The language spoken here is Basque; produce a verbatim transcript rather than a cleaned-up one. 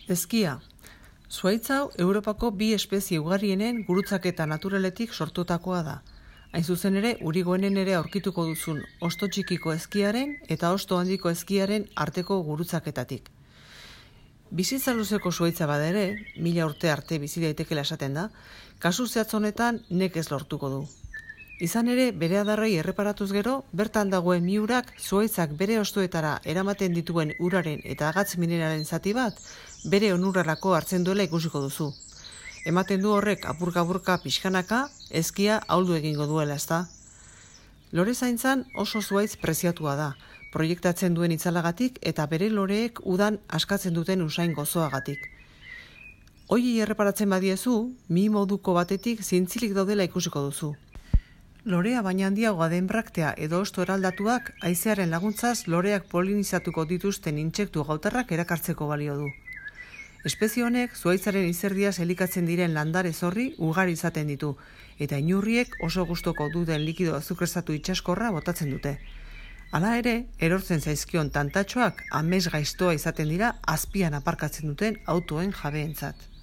Ezkia. Zuhaitz hau Europako bi espezie ugarienen gurutzaketa naturaletik sortutakoa da. Hain zuzen ere, urigoenen ere aurkituko duzun hosto txikiko ezkiaren eta hosto handiko ezkiaren arteko gurutzaketatik. Bizitza luzeko zuhaitza bada ere, mila urte arte bizi daitekela esaten da, kasu zehatz honetan nekez lortuko du. Izan ere, bere adarrei erreparatuz gero, bertan dagoen miurak zuhaitzak bere hostoetara eramaten dituen uraren eta agatz mineralen zati bat, bere onurrarako hartzen duela ikusiko duzu. Ematen du horrek apurka-apurka pixkanaka, ezkia ahuldu egingo duela, ezta? Lore zaintzan oso zuhaitz preziatua da, proiektatzen duen itzalagatik eta bere loreek udan askatzen duten usain gozoagatik. Hoiei erreparatzen badiezu, mi moduko batetik zintzilik daudela ikusiko duzu. Lorea baina handiagoa den braktea edo hosto eraldatuak haizearen laguntzaz loreak polinizatuko dituzten intsektu gautarrak erakartzeko balio du. Espezie honek zuhaitzaren izerdiaz elikatzen diren landare zorri ugari izaten ditu, eta inurriek oso gustoko duten likido azukrezatu itsaskorra botatzen dute. Hala ere, erortzen zaizkion tantatxoak amets gaiztoa izaten dira azpian aparkatzen duten autoen jabeentzat.